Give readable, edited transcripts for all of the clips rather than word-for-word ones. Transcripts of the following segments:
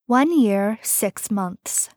1 year, 6 months.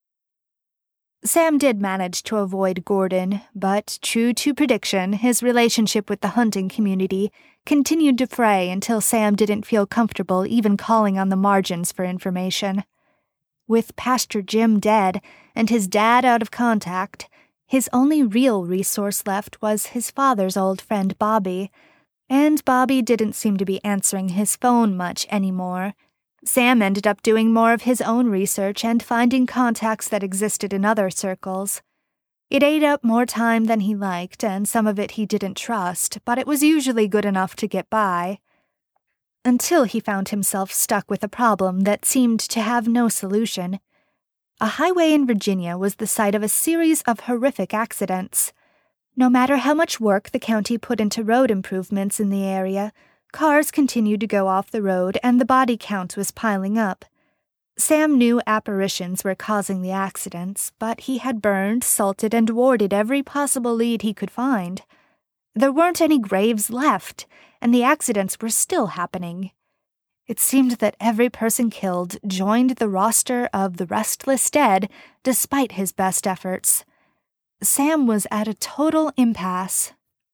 Sam did manage to avoid Gordon, but true to prediction, his relationship with the hunting community continued to fray until Sam didn't feel comfortable even calling on the Margins for information. With Pastor Jim dead and his dad out of contact, his only real resource left was his father's old friend Bobby, and Bobby didn't seem to be answering his phone much anymore. Sam ended up doing more of his own research and finding contacts that existed in other circles. It ate up more time than he liked, and some of it he didn't trust, but it was usually good enough to get by. Until he found himself stuck with a problem that seemed to have no solution. A highway in Virginia was the site of a series of horrific accidents. No matter how much work the county put into road improvements in the area, cars continued to go off the road and the body count was piling up. Sam knew apparitions were causing the accidents, but he had burned, salted, and warded every possible lead he could find. There weren't any graves left, and the accidents were still happening. It seemed that every person killed joined the roster of the restless dead despite his best efforts. Sam was at a total impasse.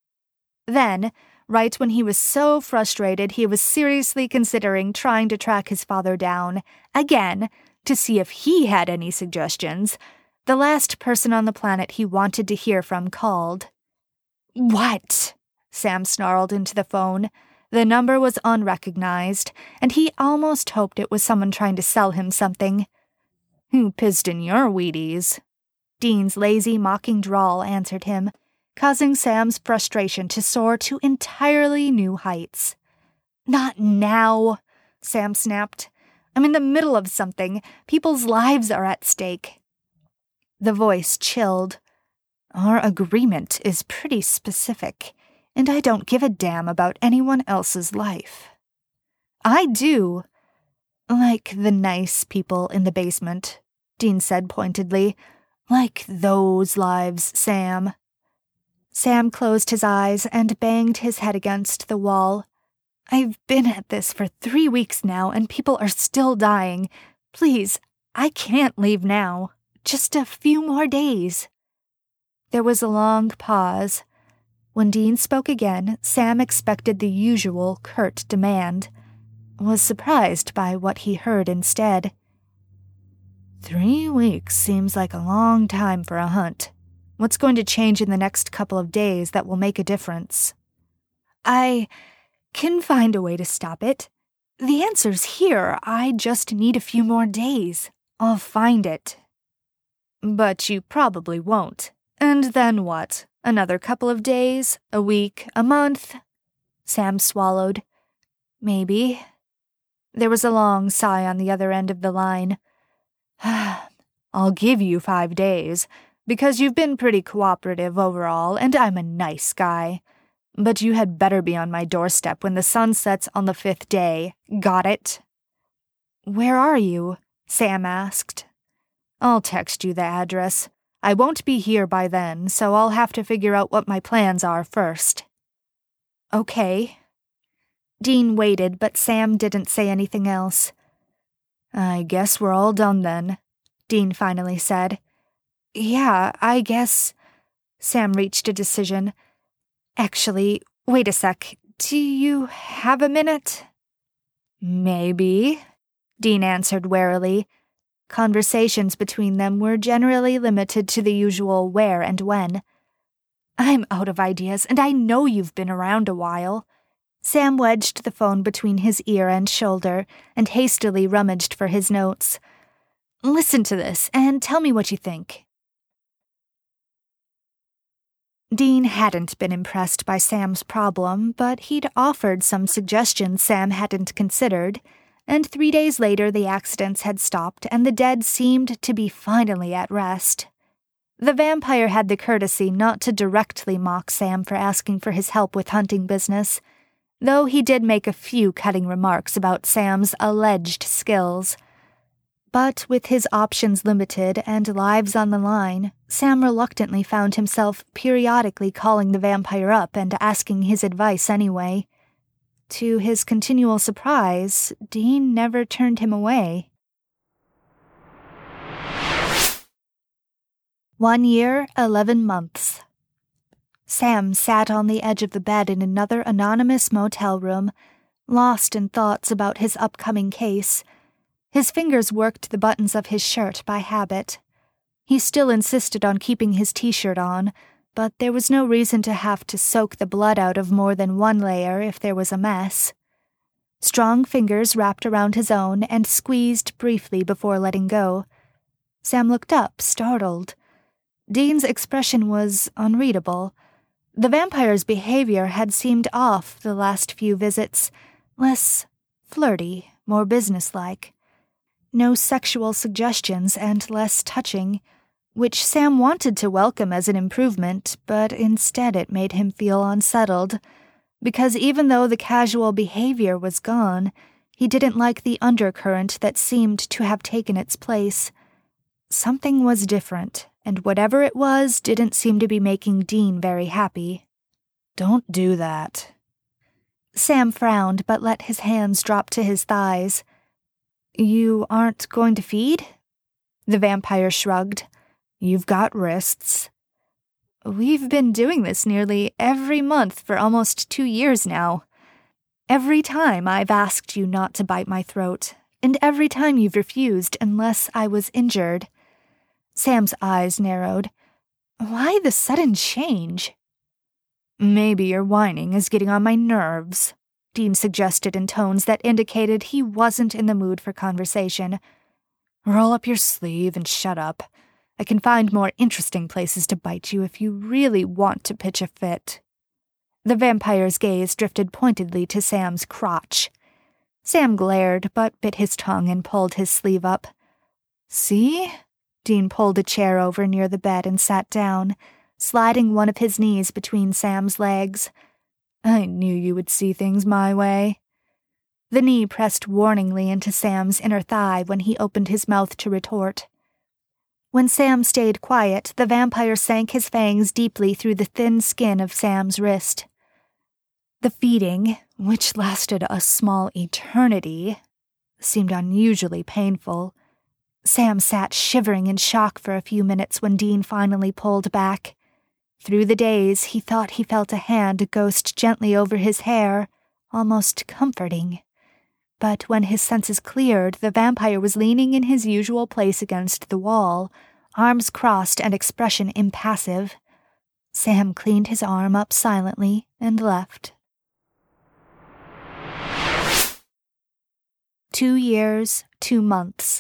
Then, right when he was so frustrated he was seriously considering trying to track his father down, again, to see if he had any suggestions, the last person on the planet he wanted to hear from called. "What?" Sam snarled into the phone. The number was unrecognized, and he almost hoped it was someone trying to sell him something. "Who pissed in your Wheaties?" Dean's lazy, mocking drawl answered him, causing Sam's frustration to soar to entirely new heights. "Not now," Sam snapped. "I'm in the middle of something. People's lives are at stake." The voice chilled. "Our agreement is pretty specific, and I don't give a damn about anyone else's life." "I do." "Like the nice people in the basement," Dean said pointedly. "Like those lives, Sam." Sam closed his eyes and banged his head against the wall. "I've been at this for 3 weeks now, and people are still dying. Please, I can't leave now. Just a few more days." There was a long pause. When Dean spoke again, Sam expected the usual curt demand. Was surprised by what he heard instead. 3 weeks seems like a long time for a hunt. What's going to change in the next couple of days that will make a difference?" "I can find a way to stop it. The answer's here. I just need a few more days. I'll find it." "But you probably won't. And then what? Another couple of days? A week? A month?" Sam swallowed. "Maybe." There was a long sigh on the other end of the line. "I'll give you 5 days. Because you've been pretty cooperative overall, and I'm a nice guy. But you had better be on my doorstep when the sun sets on the 5th day. Got it?" "Where are you?" Sam asked. "I'll text you the address. I won't be here by then, so I'll have to figure out what my plans are first." "Okay." Dean waited, but Sam didn't say anything else. "I guess we're all done then," Dean finally said. "Yeah, I guess..." Sam reached a decision. "Actually, wait a sec. Do you have a minute?" "Maybe," Dean answered warily. Conversations between them were generally limited to the usual where and when. "I'm out of ideas, and I know you've been around a while." Sam wedged the phone between his ear and shoulder and hastily rummaged for his notes. "Listen to this, and tell me what you think." Dean hadn't been impressed by Sam's problem, but he'd offered some suggestions Sam hadn't considered, and 3 days later the accidents had stopped and the dead seemed to be finally at rest. The vampire had the courtesy not to directly mock Sam for asking for his help with hunting business, though he did make a few cutting remarks about Sam's alleged skills. But with his options limited and lives on the line, Sam reluctantly found himself periodically calling the vampire up and asking his advice anyway. To his continual surprise, Dean never turned him away. 1 year, 11 months. Sam sat on the edge of the bed in another anonymous motel room, lost in thoughts about his upcoming case. His fingers worked the buttons of his shirt by habit. He still insisted on keeping his t-shirt on, but there was no reason to have to soak the blood out of more than one layer if there was a mess. Strong fingers wrapped around his own and squeezed briefly before letting go. Sam looked up, startled. Dean's expression was unreadable. The vampire's behavior had seemed off the last few visits, less flirty, more businesslike. No sexual suggestions and less touching, which Sam wanted to welcome as an improvement, but instead it made him feel unsettled, because even though the casual behavior was gone, he didn't like the undercurrent that seemed to have taken its place. Something was different, and whatever it was didn't seem to be making Dean very happy. "Don't do that." Sam frowned but let his hands drop to his thighs. "You aren't going to feed?" The vampire shrugged. "You've got wrists." "We've been doing this nearly every month for almost 2 years now. Every time I've asked you not to bite my throat, and every time you've refused unless I was injured." Sam's eyes narrowed. "Why the sudden change?" "Maybe your whining is getting on my nerves," Dean suggested in tones that indicated he wasn't in the mood for conversation. "Roll up your sleeve and shut up. I can find more interesting places to bite you if you really want to pitch a fit." The vampire's gaze drifted pointedly to Sam's crotch. Sam glared but bit his tongue and pulled his sleeve up. "See?" Dean pulled a chair over near the bed and sat down, sliding one of his knees between Sam's legs. "I knew you would see things my way." The knee pressed warningly into Sam's inner thigh when he opened his mouth to retort. When Sam stayed quiet, the vampire sank his fangs deeply through the thin skin of Sam's wrist. The feeding, which lasted a small eternity, seemed unusually painful. Sam sat shivering in shock for a few minutes when Dean finally pulled back. Through the days, he thought he felt a hand ghost gently over his hair, almost comforting. But when his senses cleared, the vampire was leaning in his usual place against the wall, arms crossed and expression impassive. Sam cleaned his arm up silently and left. 2 years, 2 months.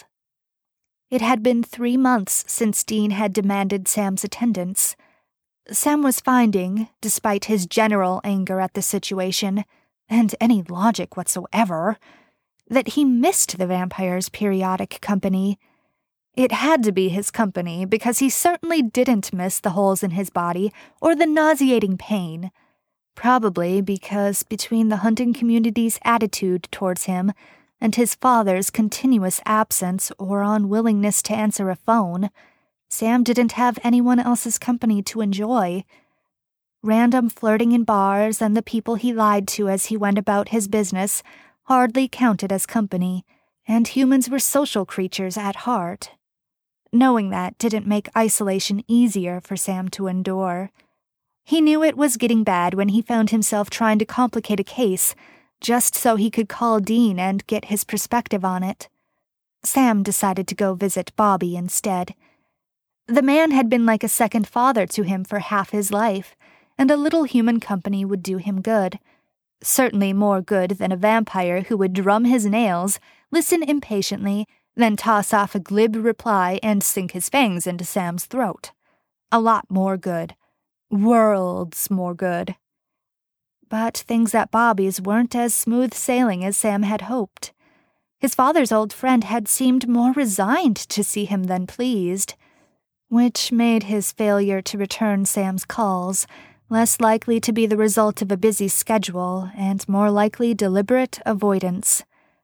It had been 3 months since Dean had demanded Sam's attendance. Sam was finding, despite his general anger at the situation, and any logic whatsoever, that he missed the vampire's periodic company. It had to be his company, because he certainly didn't miss the holes in his body or the nauseating pain. Probably because between the hunting community's attitude towards him and his father's continuous absence or unwillingness to answer a phone, Sam didn't have anyone else's company to enjoy. Random flirting in bars and the people he lied to as he went about his business hardly counted as company, and humans were social creatures at heart. Knowing that didn't make isolation easier for Sam to endure. He knew it was getting bad when he found himself trying to complicate a case just so he could call Dean and get his perspective on it. Sam decided to go visit Bobby instead. The man had been like a second father to him for half his life, and a little human company would do him good. Certainly more good than a vampire who would drum his nails, listen impatiently, then toss off a glib reply and sink his fangs into Sam's throat. A lot more good. Worlds more good. But things at Bobby's weren't as smooth sailing as Sam had hoped. His father's old friend had seemed more resigned to see him than pleased, which made his failure to return Sam's calls less likely to be the result of a busy schedule and more likely deliberate avoidance.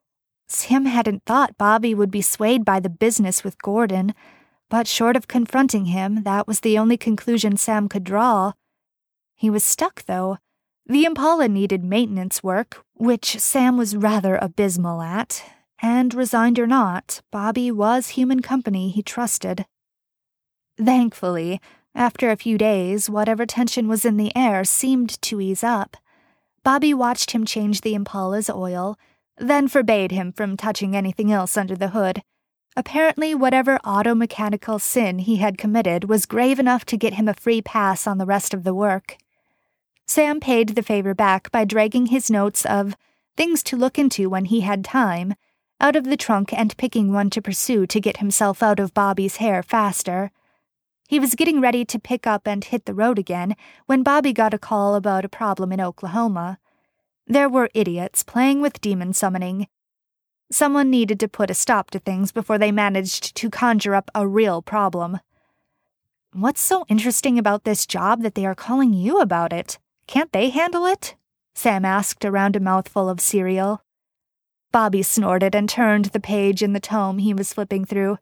Sam hadn't thought Bobby would be swayed by the business with Gordon, but short of confronting him, that was the only conclusion Sam could draw. He was stuck, though. The Impala needed maintenance work, which Sam was rather abysmal at, and resigned or not, Bobby was human company he trusted. Thankfully, after a few days, whatever tension was in the air seemed to ease up. Bobby watched him change the Impala's oil, then forbade him from touching anything else under the hood. Apparently, whatever auto-mechanical sin he had committed was grave enough to get him a free pass on the rest of the work. Sam paid the favor back by dragging his notes of things to look into when he had time out of the trunk and picking one to pursue to get himself out of Bobby's hair faster. He was getting ready to pick up and hit the road again when Bobby got a call about a problem in Oklahoma. There were idiots playing with demon summoning. Someone needed to put a stop to things before they managed to conjure up a real problem. "What's so interesting about this job that they are calling you about it? Can't they handle it?" Sam asked around a mouthful of cereal. Bobby snorted and turned the page in the tome he was flipping through.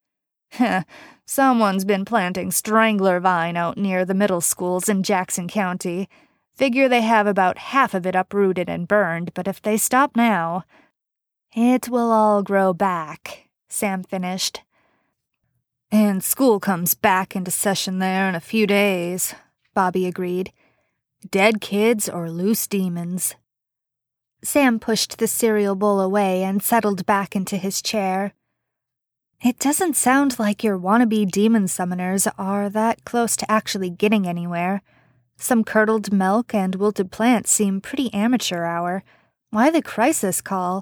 "Someone's been planting strangler vine out near the middle schools in Jackson County. Figure they have about half of it uprooted and burned, but if they stop now..." "It will all grow back," Sam finished. "And school comes back into session there in a few days," Bobby agreed. "Dead kids or loose demons." Sam pushed the cereal bowl away and settled back into his chair. "It doesn't sound like your wannabe demon summoners are that close to actually getting anywhere. Some curdled milk and wilted plants seem pretty amateur hour. Why the crisis call?"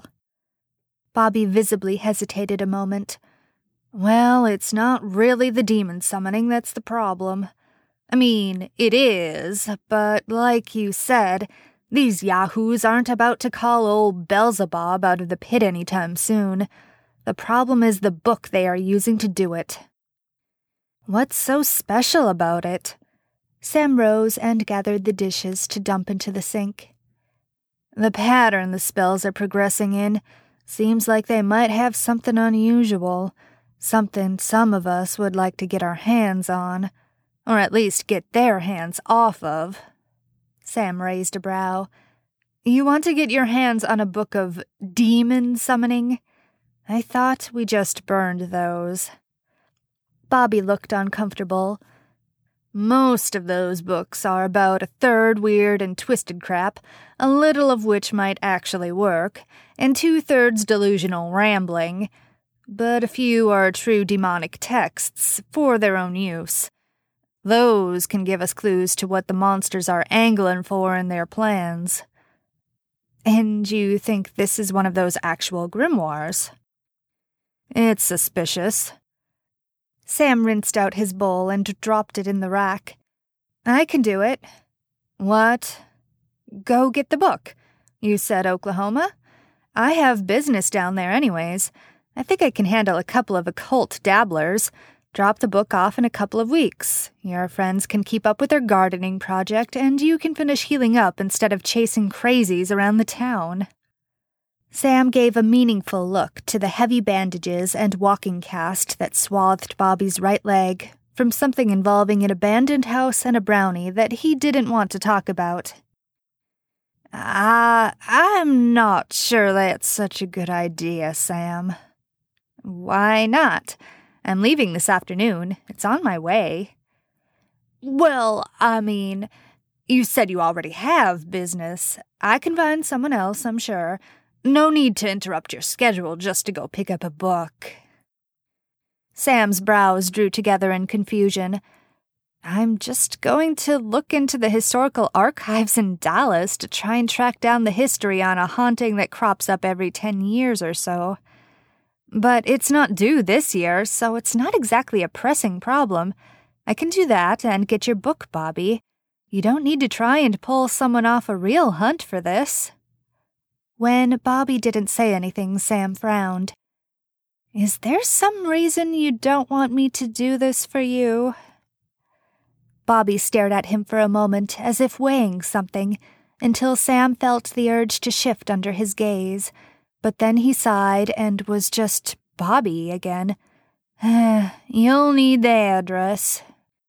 Bobby visibly hesitated a moment. "Well, it's not really the demon summoning that's the problem. I mean, it is, but like you said, these yahoos aren't about to call old Beelzebub out of the pit anytime soon. The problem is the book they are using to do it." "What's so special about it?" Sam rose and gathered the dishes to dump into the sink. "The pattern the spells are progressing in seems like they might have something unusual, something some of us would like to get our hands on, or at least get their hands off of." Sam raised a brow. "You want to get your hands on a book of demon summoning? I thought we just burned those." Bobby looked uncomfortable. "Most of those books are about a third weird and twisted crap, a little of which might actually work, and 2/3 delusional rambling. But a few are true demonic texts for their own use. Those can give us clues to what the monsters are angling for in their plans." "And you think this is one of those actual grimoires?" "It's suspicious." Sam rinsed out his bowl and dropped it in the rack. "I can do it." "What?" "Go get the book. You said Oklahoma? I have business down there anyways. I think I can handle a couple of occult dabblers. Drop the book off in a couple of weeks. Your friends can keep up with their gardening project, and you can finish healing up instead of chasing crazies around the town." Sam gave a meaningful look to the heavy bandages and walking cast that swathed Bobby's right leg from something involving an abandoned house and a brownie that he didn't want to talk about. I'm not sure that's such a good idea, Sam." "Why not? I'm leaving this afternoon. It's on my way." "Well, I mean, you said you already have business. I can find someone else, I'm sure. No need to interrupt your schedule just to go pick up a book." Sam's brows drew together in confusion. "I'm just going to look into the historical archives in Dallas to try and track down the history on a haunting that crops up every 10 years or so. But it's not due this year, so it's not exactly a pressing problem. I can do that and get your book, Bobby. You don't need to try and pull someone off a real hunt for this." When Bobby didn't say anything, Sam frowned. "Is there some reason you don't want me to do this for you?" Bobby stared at him for a moment as if weighing something, until Sam felt the urge to shift under his gaze. But then he sighed and was just Bobby again. "You'll need the address."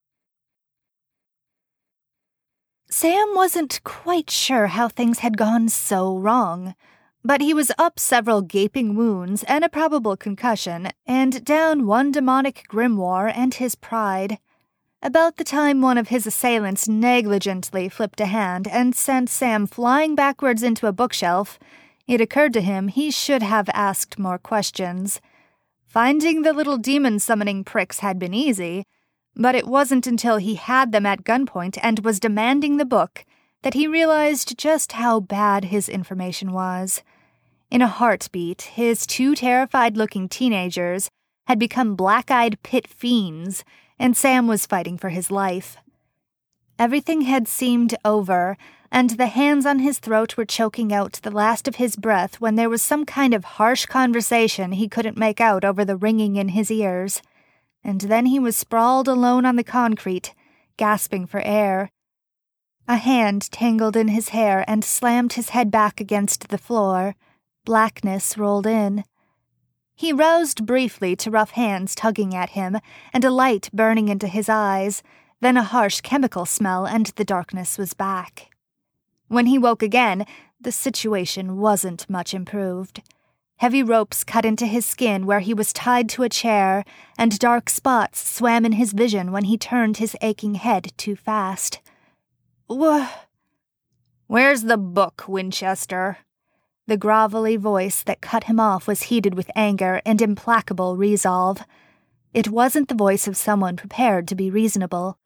Sam wasn't quite sure how things had gone so wrong, but he was up several gaping wounds and a probable concussion, and down one demonic grimoire and his pride. About the time one of his assailants negligently flipped a hand and sent Sam flying backwards into a bookshelf, it occurred to him he should have asked more questions. Finding the little demon-summoning pricks had been easy, but it wasn't until he had them at gunpoint and was demanding the book that he realized just how bad his information was. In a heartbeat, his 2 terrified-looking teenagers had become black-eyed pit fiends, and Sam was fighting for his life. Everything had seemed over, and the hands on his throat were choking out the last of his breath when there was some kind of harsh conversation he couldn't make out over the ringing in his ears. And then he was sprawled alone on the concrete, gasping for air. A hand tangled in his hair and slammed his head back against the floor. Blackness rolled in. He roused briefly to rough hands tugging at him and a light burning into his eyes, then a harsh chemical smell and the darkness was back. When he woke again, the situation wasn't much improved. Heavy ropes cut into his skin where he was tied to a chair, and dark spots swam in his vision when he turned his aching head too fast. "Where's the book, Winchester?" The grovelly voice that cut him off was heated with anger and implacable resolve. It wasn't the voice of someone prepared to be reasonable.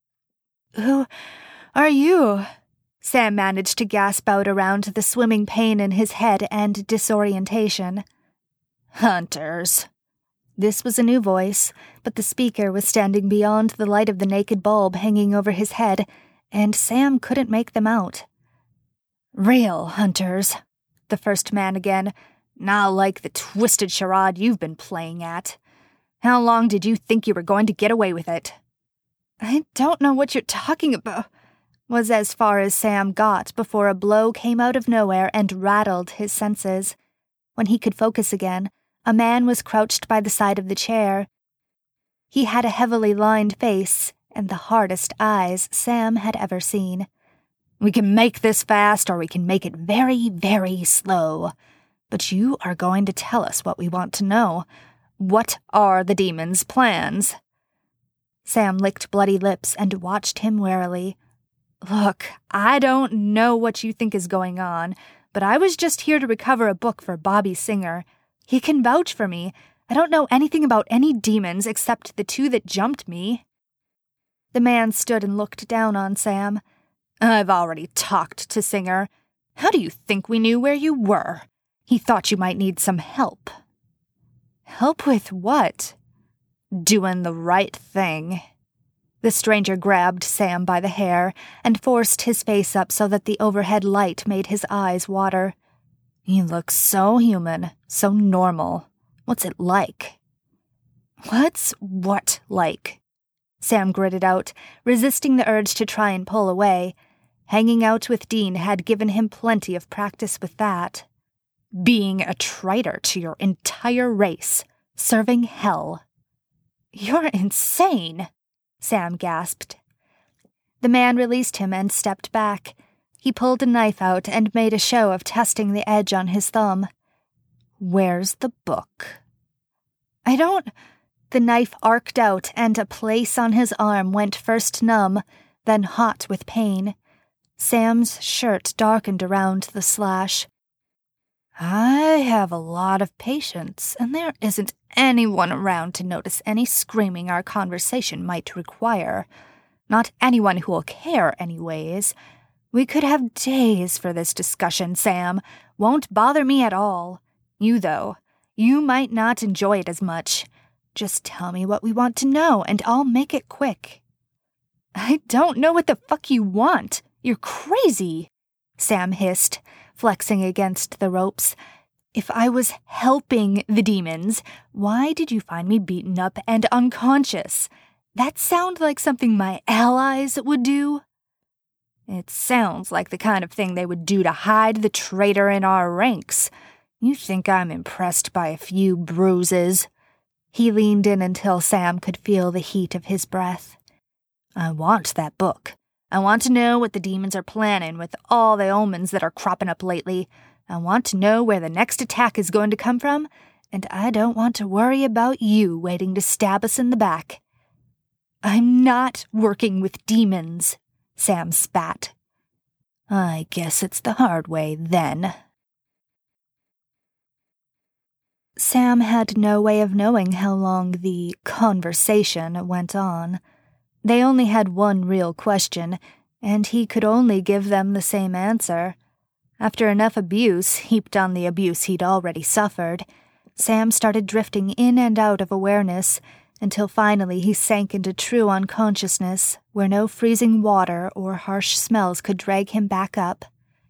"Who are you?" Sam managed to gasp out around the swimming pain in his head and disorientation. "Hunters." This was a new voice, but the speaker was standing beyond the light of the naked bulb hanging over his head, and Sam couldn't make them out. "Real hunters," the first man again, "not like the twisted charade you've been playing at. How long did you think you were going to get away with it?" "I don't know what you're talking about," was as far as Sam got before a blow came out of nowhere and rattled his senses. When he could focus again, a man was crouched by the side of the chair. He had a heavily lined face and the hardest eyes Sam had ever seen. "We can make this fast or we can make it very, very slow. But you are going to tell us what we want to know. What are the demons' plans?" Sam licked bloody lips and watched him warily. "Look, I don't know what you think is going on, but I was just here to recover a book for Bobby Singer. He can vouch for me. I don't know anything about any demons except the 2 that jumped me." The man stood and looked down on Sam. "I've already talked to Singer. How do you think we knew where you were? He thought you might need some help." "Help with what?" "Doing the right thing." The stranger grabbed Sam by the hair and forced his face up so that the overhead light made his eyes water. "You look so human, so normal. What's it like?" "What's what like?" Sam gritted out, resisting the urge to try and pull away. Hanging out with Dean had given him plenty of practice with that. "Being a traitor to your entire race, serving hell." "You're insane," Sam gasped. The man released him and stepped back. He pulled a knife out and made a show of testing the edge on his thumb. "Where's the book?" "I don't—" The knife arced out and a place on his arm went first numb, then hot with pain. Sam's shirt darkened around the slash. "I have a lot of patience, and there isn't anyone around to notice any screaming our conversation might require. Not anyone who will care, anyways. We could have days for this discussion, Sam. Won't bother me at all. You, though, you might not enjoy it as much. Just tell me what we want to know, and I'll make it quick." "I don't know what the fuck you want. You're crazy," Sam hissed, flexing against the ropes. "If I was helping the demons, why did you find me beaten up and unconscious? That sound like something my allies would do?" "It sounds like the kind of thing they would do to hide the traitor in our ranks. You think I'm impressed by a few bruises?" He leaned in until Sam could feel the heat of his breath. "I want that book. I want to know what the demons are planning with all the omens that are cropping up lately. I want to know where the next attack is going to come from, and I don't want to worry about you waiting to stab us in the back." I'm not working with demons, Sam spat. I guess it's the hard way, then. Sam had no way of knowing how long the conversation went on. They only had one real question, and he could only give them the same answer. After enough abuse heaped on the abuse he'd already suffered, Sam started drifting in and out of awareness until finally he sank into true unconsciousness, where no freezing water or harsh smells could drag him back up.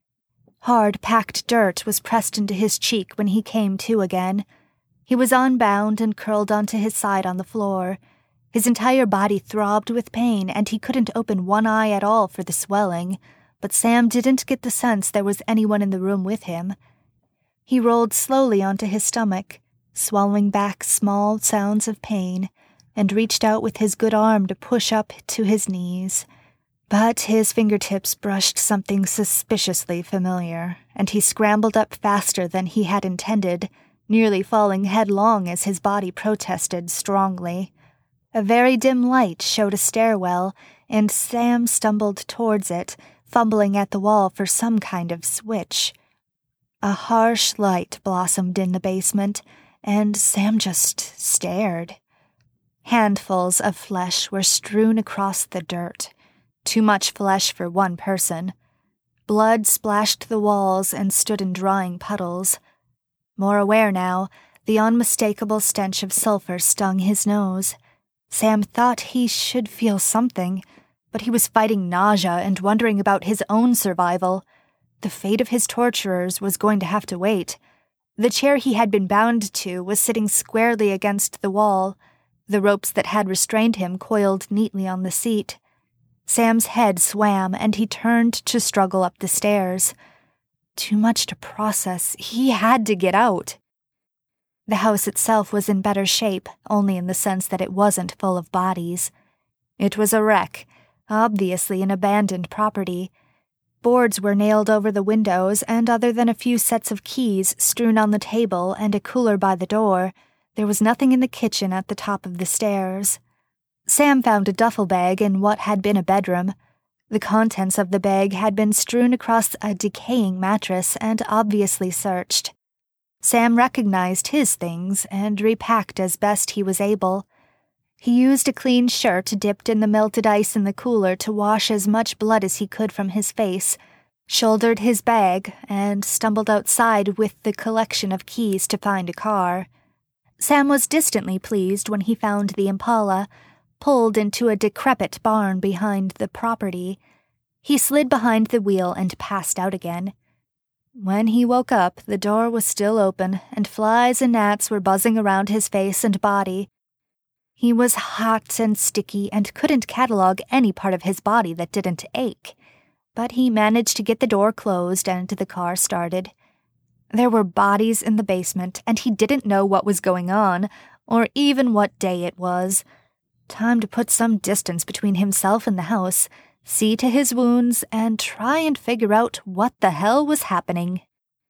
Hard, packed dirt was pressed into his cheek when he came to again. He was unbound and curled onto his side on the floor. His entire body throbbed with pain, and he couldn't open one eye at all for the swelling, but Sam didn't get the sense there was anyone in the room with him. He rolled slowly onto his stomach, swallowing back small sounds of pain, and reached out with his good arm to push up to his knees. But his fingertips brushed something suspiciously familiar, and he scrambled up faster than he had intended, nearly falling headlong as his body protested strongly. A very dim light showed a stairwell, and Sam stumbled towards it, fumbling at the wall for some kind of switch. A harsh light blossomed in the basement, and Sam just stared. Handfuls of flesh were strewn across the dirt. Too much flesh for one person. Blood splashed the walls and stood in drying puddles. More aware now, the unmistakable stench of sulfur stung his nose. Sam thought he should feel something, but he was fighting nausea and wondering about his own survival. The fate of his torturers was going to have to wait. The chair he had been bound to was sitting squarely against the wall, the ropes that had restrained him coiled neatly on the seat. Sam's head swam, and he turned to struggle up the stairs. Too much to process. He had to get out. The house itself was in better shape, only in the sense that it wasn't full of bodies. It was a wreck, obviously an abandoned property. Boards were nailed over the windows, and other than a few sets of keys strewn on the table and a cooler by the door, there was nothing in the kitchen at the top of the stairs. Sam found a duffel bag in what had been a bedroom. The contents of the bag had been strewn across a decaying mattress and obviously searched. Sam recognized his things and repacked as best he was able. He used a clean shirt dipped in the melted ice in the cooler to wash as much blood as he could from his face, shouldered his bag, and stumbled outside with the collection of keys to find a car. Sam was distantly pleased when he found the Impala, pulled into a decrepit barn behind the property. He slid behind the wheel and passed out again. When he woke up, the door was still open, and flies and gnats were buzzing around his face and body. He was hot and sticky and couldn't catalog any part of his body that didn't ache, but he managed to get the door closed and the car started. There were bodies in the basement, and he didn't know what was going on, or even what day it was. Time to put some distance between himself and the house, see to his wounds, and try and figure out what the hell was happening.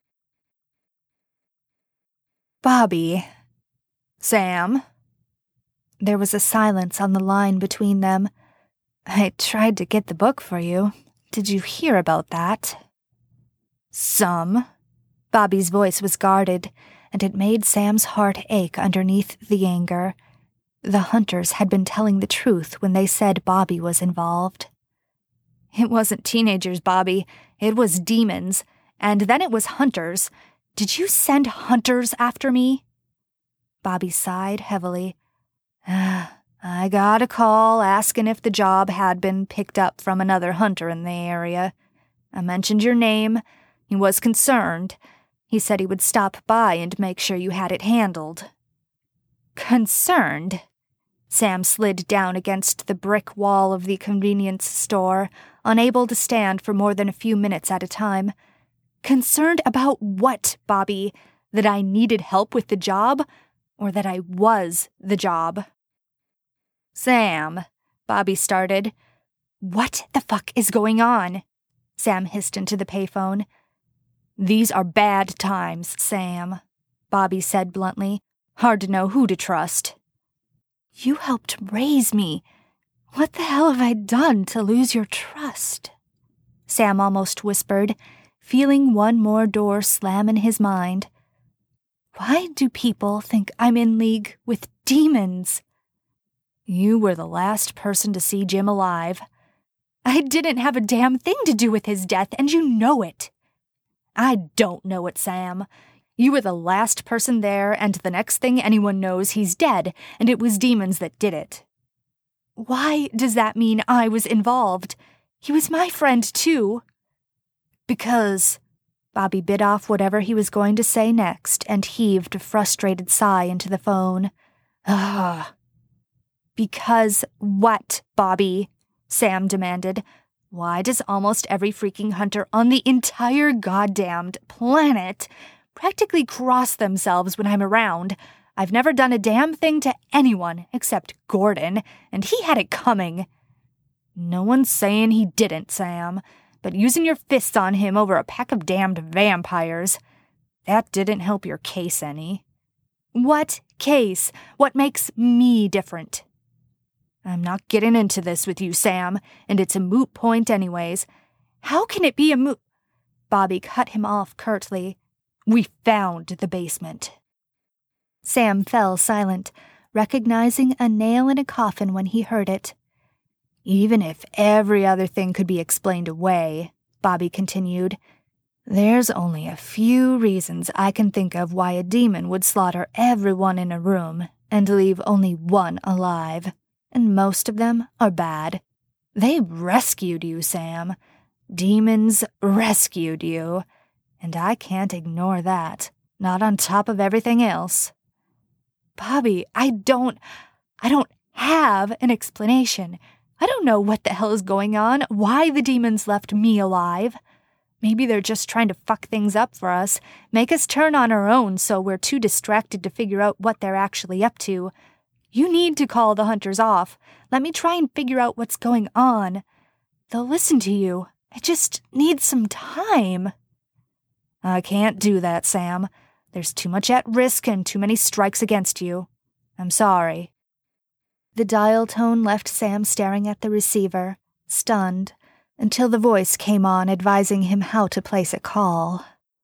Bobby. Sam. There was a silence on the line between them. I tried to get the book for you. Did you hear about that? Some. Bobby's voice was guarded, and it made Sam's heart ache underneath the anger. The hunters had been telling the truth when they said Bobby was involved. It wasn't teenagers, Bobby. It was demons. And then it was hunters. Did you send hunters after me? Bobby sighed heavily. I got a call asking if the job had been picked up from another hunter in the area. I mentioned your name. He was concerned. He said he would stop by and make sure you had it handled. Concerned? Sam slid down against the brick wall of the convenience store, unable to stand for more than a few minutes at a time. Concerned about what, Bobby? That I needed help with the job? Or that I was the job? Sam, Bobby started. What the fuck is going on? Sam hissed into the payphone. These are bad times, Sam, Bobby said bluntly. Hard to know who to trust. You helped raise me. What the hell have I done to lose your trust? Sam almost whispered, feeling one more door slam in his mind. Why do people think I'm in league with demons? You were the last person to see Jim alive. I didn't have a damn thing to do with his death, and you know it. I don't know it, Sam. You were the last person there, and the next thing anyone knows, he's dead, and it was demons that did it. Why does that mean I was involved? He was my friend, too. Because... Bobby bit off whatever he was going to say next and heaved a frustrated sigh into the phone. Ugh. Because what, Bobby? Sam demanded. Why does almost every freaking hunter on the entire goddamned planet practically cross themselves when I'm around? I've never done a damn thing to anyone except Gordon, and he had it coming. No one's saying he didn't, Sam, but using your fists on him over a pack of damned vampires, that didn't help your case any. What case? What makes me different? I'm not getting into this with you, Sam, and it's a moot point anyways. How can it be a moot? Bobby cut him off curtly. We found the basement. Sam fell silent, recognizing a nail in a coffin when he heard it. Even if every other thing could be explained away, Bobby continued, there's only a few reasons I can think of why a demon would slaughter everyone in a room and leave only one alive, and most of them are bad. They rescued you, Sam. Demons rescued you, and I can't ignore that, not on top of everything else. Bobby, I don't have an explanation. I don't know what the hell is going on, why the demons left me alive. Maybe they're just trying to fuck things up for us, make us turn on our own so we're too distracted to figure out what they're actually up to. You need to call the hunters off. Let me try and figure out what's going on. They'll listen to you. I just need some time. I can't do that, Sam. There's too much at risk and too many strikes against you. I'm sorry. The dial tone left Sam staring at the receiver, stunned, until the voice came on advising him how to place a call.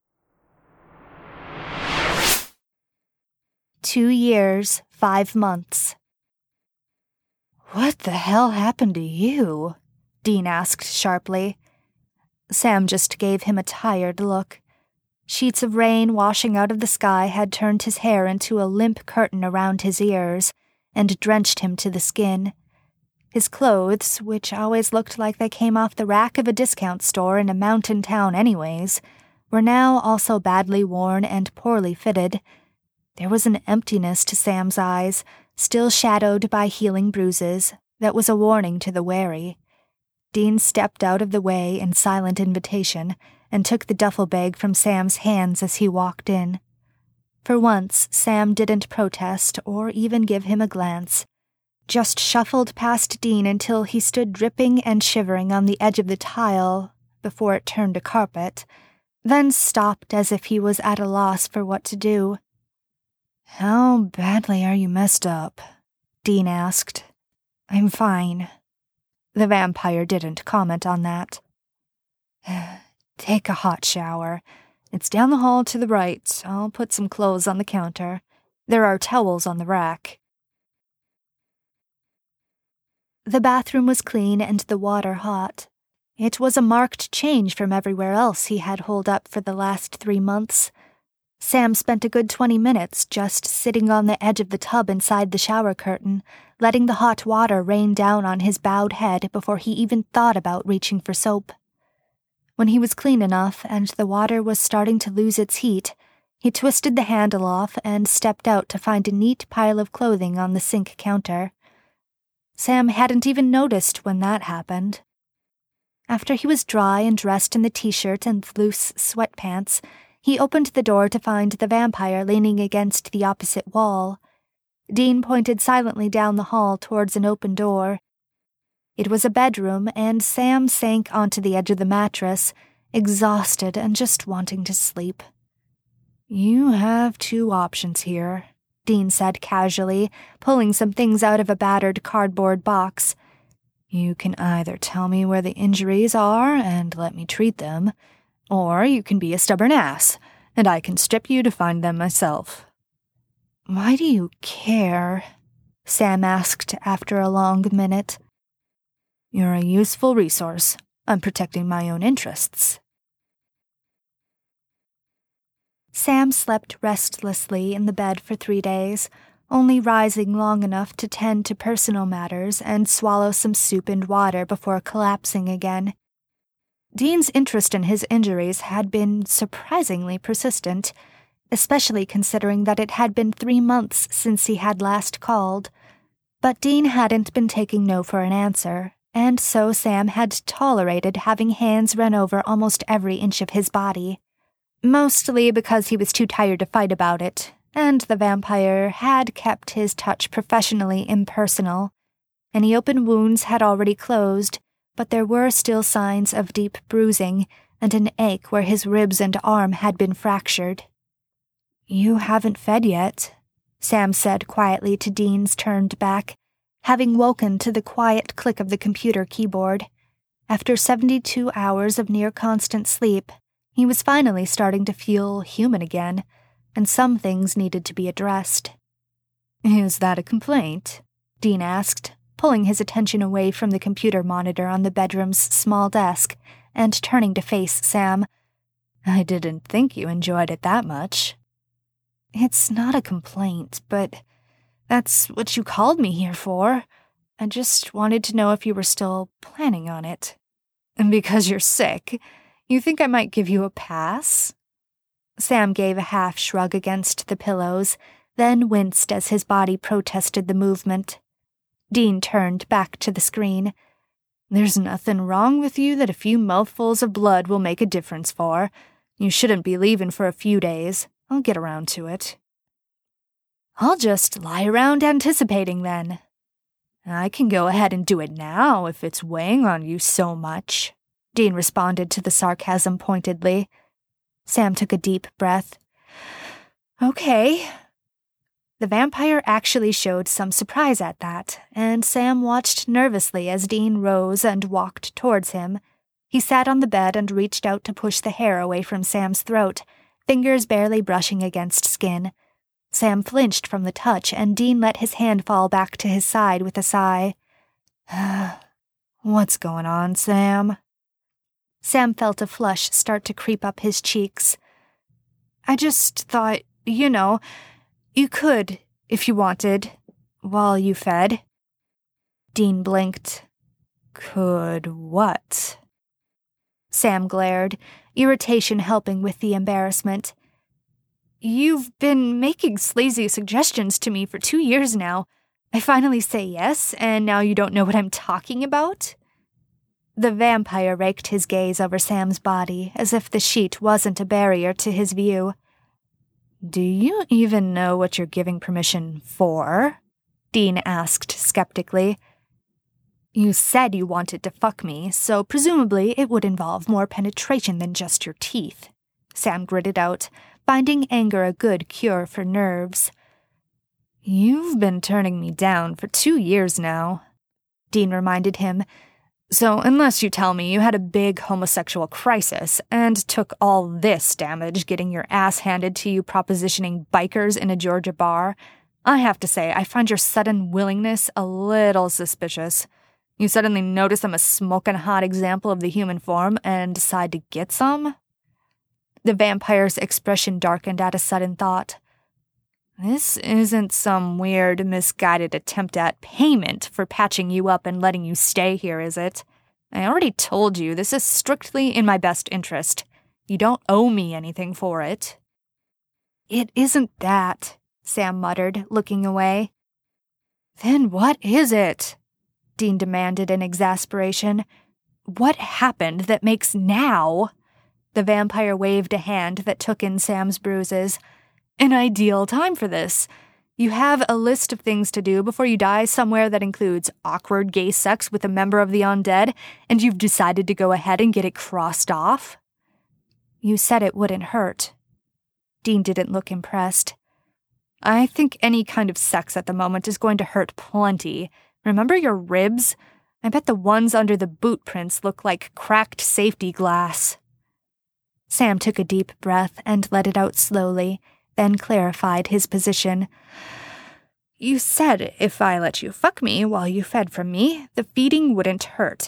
2 years, 5 months. What the hell happened to you? Dean asked sharply. Sam just gave him a tired look. Sheets of rain washing out of the sky had turned his hair into a limp curtain around his ears and drenched him to the skin. His clothes, which always looked like they came off the rack of a discount store in a mountain town anyways, were now also badly worn and poorly fitted. There was an emptiness to Sam's eyes, still shadowed by healing bruises, that was a warning to the wary. Dean stepped out of the way in silent invitation and took the duffel bag from Sam's hands as he walked in. For once, Sam didn't protest or even give him a glance, just shuffled past Dean until he stood dripping and shivering on the edge of the tile before it turned to carpet, then stopped as if he was at a loss for what to do. How badly are you messed up? Dean asked. I'm fine. The vampire didn't comment on that. Take a hot shower. It's down the hall to the right. I'll put some clothes on the counter. There are towels on the rack. The bathroom was clean and the water hot. It was a marked change from everywhere else he had holed up for the last 3 months. Sam spent a good 20 minutes just sitting on the edge of the tub inside the shower curtain, letting the hot water rain down on his bowed head before he even thought about reaching for soap. When he was clean enough and the water was starting to lose its heat, he twisted the handle off and stepped out to find a neat pile of clothing on the sink counter. Sam hadn't even noticed when that happened. After he was dry and dressed in the t-shirt and loose sweatpants, he opened the door to find the vampire leaning against the opposite wall. Dean pointed silently down the hall towards an open door. It was a bedroom, and Sam sank onto the edge of the mattress, exhausted and just wanting to sleep. You have 2 options here, Dean said casually, pulling some things out of a battered cardboard box. You can either tell me where the injuries are and let me treat them, or you can be a stubborn ass, and I can strip you to find them myself." "Why do you care?" Sam asked after a long minute. "You're a useful resource. I'm protecting my own interests." Sam slept restlessly in the bed for 3 days, only rising long enough to tend to personal matters and swallow some soup and water before collapsing again. Dean's interest in his injuries had been surprisingly persistent, especially considering that it had been 3 months since he had last called. But Dean hadn't been taking no for an answer, and so Sam had tolerated having hands run over almost every inch of his body. Mostly because he was too tired to fight about it, and the vampire had kept his touch professionally impersonal. Any open wounds had already closed, but there were still signs of deep bruising and an ache where his ribs and arm had been fractured. "You haven't fed yet," Sam said quietly to Dean's turned back, having woken to the quiet click of the computer keyboard. After 72 hours of near-constant sleep, he was finally starting to feel human again, and some things needed to be addressed. "Is that a complaint?" Dean asked, pulling his attention away from the computer monitor on the bedroom's small desk and turning to face Sam. "I didn't think you enjoyed it that much." "It's not a complaint, but that's what you called me here for. I just wanted to know if you were still planning on it." "And because you're sick, you think I might give you a pass?" Sam gave a half shrug against the pillows, then winced as his body protested the movement. Dean turned back to the screen. "There's nothing wrong with you that a few mouthfuls of blood will make a difference for. You shouldn't be leaving for a few days. I'll get around to it." "I'll just lie around anticipating then." "I can go ahead and do it now if it's weighing on you so much," Dean responded to the sarcasm pointedly. Sam took a deep breath. "Okay." The vampire actually showed some surprise at that, and Sam watched nervously as Dean rose and walked towards him. He sat on the bed and reached out to push the hair away from Sam's throat, fingers barely brushing against skin. Sam flinched from the touch, and Dean let his hand fall back to his side with a sigh. "What's going on, Sam?" Sam felt a flush start to creep up his cheeks. "I just thought, you could, if you wanted, while you fed." Dean blinked. "Could what?" Sam glared, irritation helping with the embarrassment. "You've been making sleazy suggestions to me for 2 years now. I finally say yes, and now you don't know what I'm talking about?" The vampire raked his gaze over Sam's body as if the sheet wasn't a barrier to his view. "Do you even know what you're giving permission for?" Dean asked skeptically. "You said you wanted to fuck me, so presumably it would involve more penetration than just your teeth," Sam gritted out, finding anger a good cure for nerves. "You've been turning me down for 2 years now," Dean reminded him. "So unless you tell me you had a big homosexual crisis and took all this damage getting your ass handed to you propositioning bikers in a Georgia bar, I have to say I find your sudden willingness a little suspicious. You suddenly notice I'm a smoking hot example of the human form and decide to get some?" The vampire's expression darkened at a sudden thought. "This isn't some weird, misguided attempt at payment for patching you up and letting you stay here, is it? I already told you this is strictly in my best interest. You don't owe me anything for it." "It isn't that," Sam muttered, looking away. "Then what is it?" Dean demanded in exasperation. "What happened that makes now?" The vampire waved a hand that took in Sam's bruises. "An ideal time for this. You have a list of things to do before you die somewhere that includes awkward gay sex with a member of the undead, and you've decided to go ahead and get it crossed off?" "You said it wouldn't hurt." Dean didn't look impressed. "I think any kind of sex at the moment is going to hurt plenty. Remember your ribs? I bet the ones under the boot prints look like cracked safety glass. Sam took a deep breath and let it out slowly, then clarified his position. You said if I let you fuck me while you fed from me, the feeding wouldn't hurt.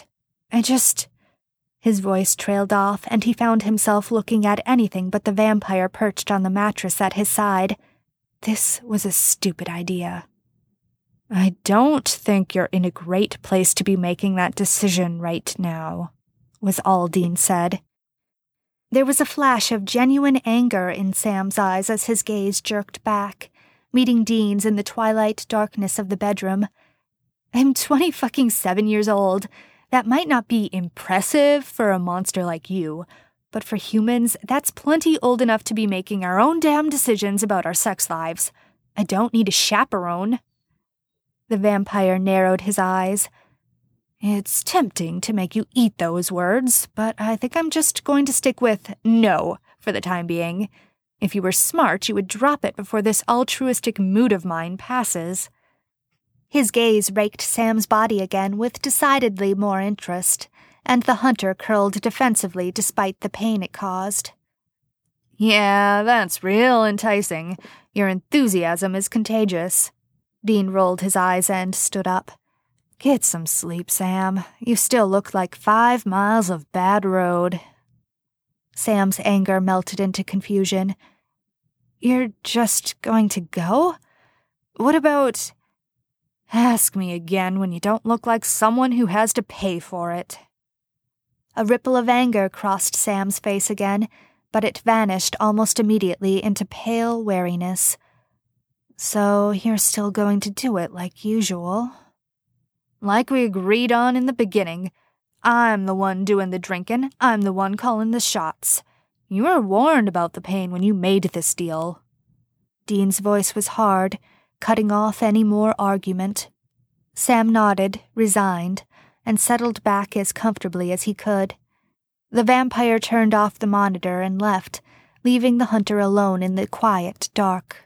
His voice trailed off, and he found himself looking at anything but the vampire perched on the mattress at his side. This was a stupid idea. I don't think you're in a great place to be making that decision right now, was all Dean said. There was a flash of genuine anger in Sam's eyes as his gaze jerked back, meeting Dean's in the twilight darkness of the bedroom. I'm 27 years old. That might not be impressive for a monster like you, but for humans, that's plenty old enough to be making our own damn decisions about our sex lives. I don't need a chaperone. The vampire narrowed his eyes. It's tempting to make you eat those words, but I think I'm just going to stick with no for the time being. If you were smart, you would drop it before this altruistic mood of mine passes. His gaze raked Sam's body again with decidedly more interest, and the hunter curled defensively despite the pain it caused. Yeah, that's real enticing. Your enthusiasm is contagious. Dean rolled his eyes and stood up. Get some sleep, Sam. You still look like 5 miles of bad road. Sam's anger melted into confusion. You're just going to go? What about... Ask me again when you don't look like someone who has to pay for it. A ripple of anger crossed Sam's face again, but it vanished almost immediately into pale wariness. So you're still going to do it like usual? Like we agreed on in the beginning. I'm the one doing the drinking. I'm the one calling the shots. You were warned about the pain when you made this deal. Dean's voice was hard, cutting off any more argument. Sam nodded, resigned, and settled back as comfortably as he could. The vampire turned off the monitor and left, leaving the hunter alone in the quiet dark.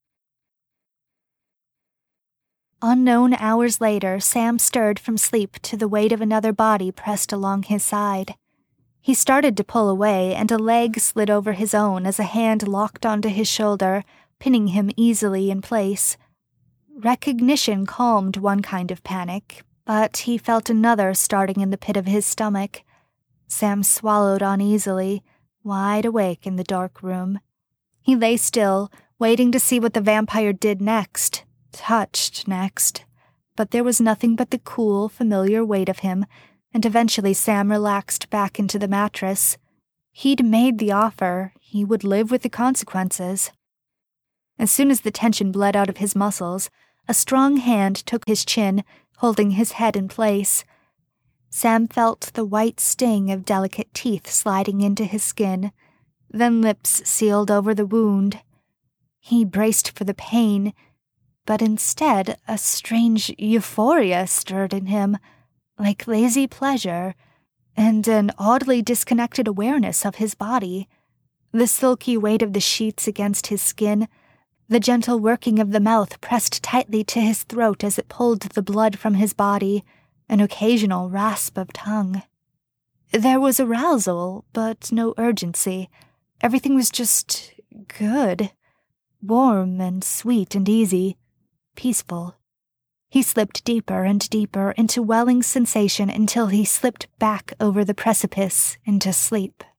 Unknown hours later, Sam stirred from sleep to the weight of another body pressed along his side. He started to pull away, and a leg slid over his own as a hand locked onto his shoulder, pinning him easily in place. Recognition calmed one kind of panic, but he felt another starting in the pit of his stomach. Sam swallowed uneasily, wide awake in the dark room. He lay still, waiting to see what the vampire did next. Touched next, but there was nothing but the cool, familiar weight of him, and eventually Sam relaxed back into the mattress. He'd made the offer. He would live with the consequences. As soon as the tension bled out of his muscles, a strong hand took his chin, holding his head in place. Sam felt the white sting of delicate teeth sliding into his skin, then lips sealed over the wound. He braced for the pain, but instead a strange euphoria stirred in him, like lazy pleasure, and an oddly disconnected awareness of his body. The silky weight of the sheets against his skin, the gentle working of the mouth pressed tightly to his throat as it pulled the blood from his body, an occasional rasp of tongue. There was arousal, but no urgency. Everything was just good, warm and sweet and easy. Peaceful. He slipped deeper and deeper into welling sensation until he slipped back over the precipice into sleep.